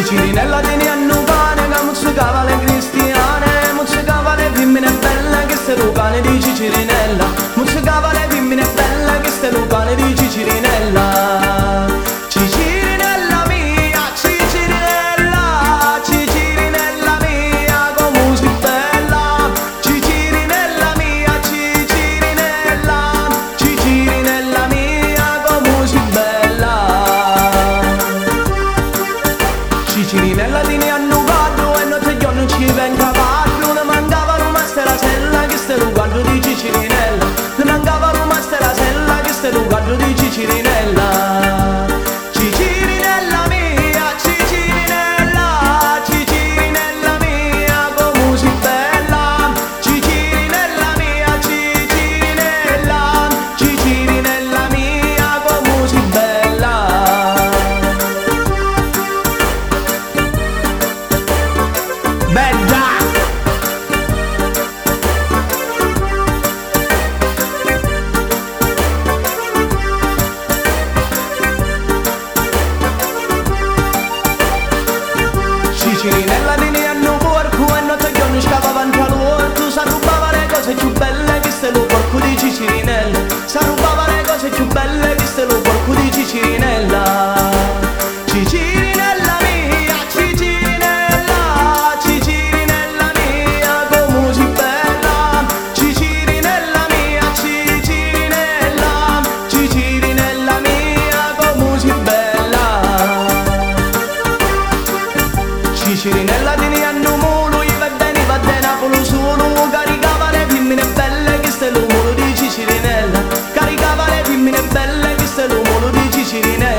Cicinella tieni a pane che muzzicava le cristiane, muzzicava le femmine belle che ste lucane di Cicinella, muzzicava le femmine belle che ste lucane di Cicinella. Cicinella mia, Cicinella, Cicinella mia, come si bella, Cicinella mia, Cicinella, Cicinella mia, come si bella. Cicinella tieni annugato e notte giorno ci venga cavallo, ne mancava una stella sella che ste lugaggio di Cicinella, ne mancava una stella sella che ste lugaggio di Cicinella. Cicinella mia, Cicinella, Cicinella mia, come si bella, Cicinella mia, Cicinella, Cicinella mia, come si bella. Bella! Cicinella tieni a porco e notte giorno scavava tra l'orto, sa rubava le cose più belle che ste lo porco di Cicinella, sa rubava le cose più belle che ste lo porco di Cicinella. Cicinella mia, Cicinella, Cicinella mia, come si bella, Cicinella mia, Cicinella, Cicinella mia, come si bella. Cicinella tieni a molo, gli va bene Napoli solo, caricava le femmine belle che ste lo molo di Cicinella, caricava le femmine belle che ste lo molo di Cicinella.